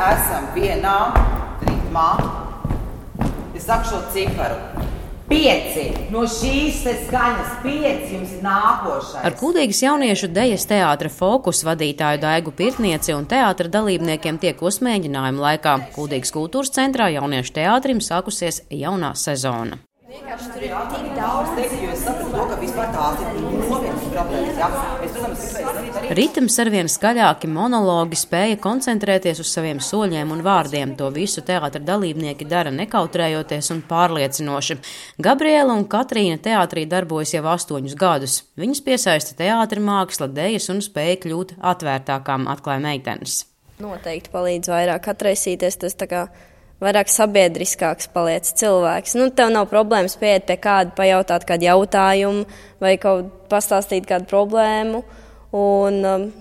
esam vienā ritmā. Es saku šo ciparu. 5. No šīs te skaņas 5 jums ir nākošais. Ar Kuldīgas jauniešu dejas teātra Fokus vadītāju Daigu Pirtnieci un teātra dalībniekiem tiekos mēģinājumu laikā. Kuldīgas kultūras centrā jauniešu teātrim sākusies jaunā sezona. Vienkārši tur ir tik daudz. Jo es sapratu to, ka vispār tās ir nopietnas problēmas. Jā. Es, protams, Ritms arvien skaļāki monologi spēja koncentrēties uz saviem soļiem un vārdiem. To visu teātra dalībnieki dara nekautrējoties un pārliecinoši. Gabriela un Katrīna teātrī darbojas jau 8 gadus. Viņas piesaista teātra māksla, dejas un spēja kļūt atvērtākām, atklāja meitenes. Noteikti palīdz vairāk atraisīties, tas tā kā vairāk sabiedriskāks paliec cilvēks. Tev nav problēmas pieiet pie kāda, pajautāt kādu jautājumu vai kaut pastāstīt kādu problēmu. Un,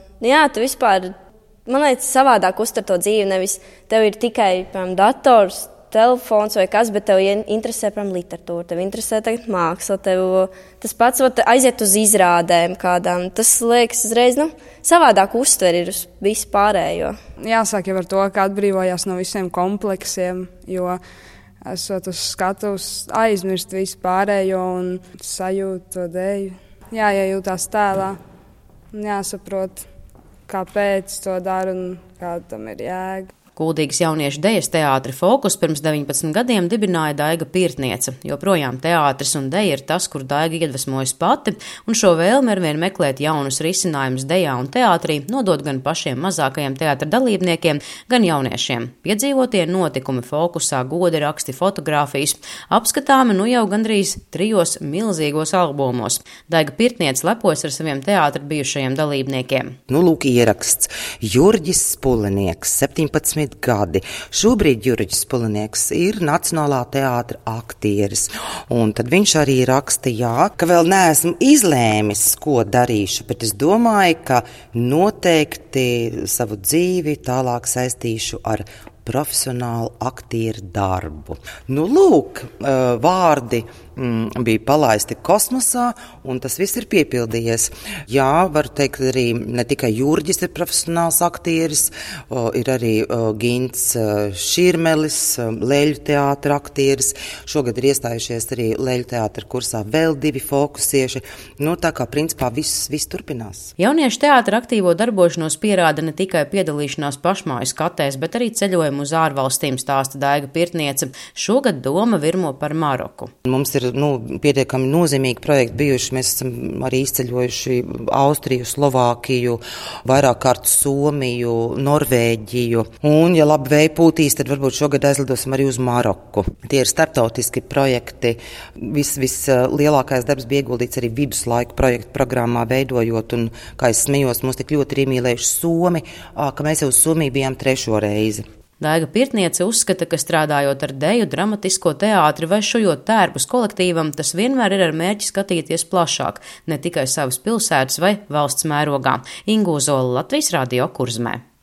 tu vispār, man liekas, savādāk uztver to dzīvi. Nevis tev ir tikai, piemēram, dators, telefons vai kas, bet tev interesē, piemēram, literatūra, tev interesē tagad māksla, tev tas pats aiziet uz izrādēm kādām. Tas liekas uzreiz, savādāk uztver ir uz visu pārējo. Jāsāk jau ar to, ka atbrīvojās no visiem kompleksiem, jo esot uz skatuves aizmirst visu pārējo un sajūt to dēļu. Jāiejūtās tēlā un jāsaprot, kāpēc to dara un kāda tam ir jēga. Kuldīgas jauniešu dejas teātra Fokus pirms 19 gadiem dibināja Daiga Pirtniece. Joprojām teātris un deja ir tas, kur Daiga iedvesmojas pati, un šo vēlmi arvien meklēt jaunus risinājumus dejā un teātrī nodot gan pašiem mazākajiem teātra dalībniekiem, gan jauniešiem. Piedzīvotie notikumi Fokusā, goda raksti, fotogrāfijas, apskatāmi jau gandrīz 3 milzīgos albumos. Daiga Pirtniece lepojas ar saviem teātra bijušajiem dalībniekiem. Lūk, ieraksts. Jurģis Spulinieks, 17 gadi. Šobrīd Jurģis Spulinieks ir Nacionālā teātra aktieris. Un tad viņš arī raksta, ka vēl neesmu izlēmis, ko darīšu, bet es domāju, ka noteikti savu dzīvi tālāk saistīšu ar profesionālu aktieru darbu. Lūk, vārdi bija palaisti kosmosā, un tas viss ir piepildījies. Jā, varu teikt, arī ne tikai Jurģis ir profesionāls aktieris, ir arī Gints Širmelis, Leļu teātra aktieris. Šogad ir iestājušies arī Leļu teātra kursā vēl 2 fokusieši. Tā kā principā viss turpinās. Jauniešu teātra aktīvo darbošanos pierāda ne tikai piedalīšanās pašmāju skatēs, bet arī ceļojumu uz ārvalstīm, stāsta Daiga Pirtniece. Šogad doma virmo par Maroku. Mums ir pietiekami nozīmīgi projekti bijuši. Mēs esam arī izceļojuši Austriju, Slovākiju, vairāk kārt Somiju, Norvēģiju. Un, ja labi vēja pūtīs, tad varbūt šogad aizlidosim arī uz Maroku. Tie ir starptautiski projekti. Vislielākais darbs bija ieguldīts arī viduslaiku projektu programmā veidojot. Un, kā es smējos, mums tik ļoti ir iemīlējuši Somi, ka mēs jau uz Somiju bijām 3. reizi. Daiga Pirtniece uzskata, ka strādājot ar deju, dramatisko teātri vai šujot tērpus kolektīvam, tas vienmēr ir ar mērķi skatīties plašāk, ne tikai savas pilsētas vai valsts mērogā. Ingu Zola, Latvijas Radio, Kurzmē.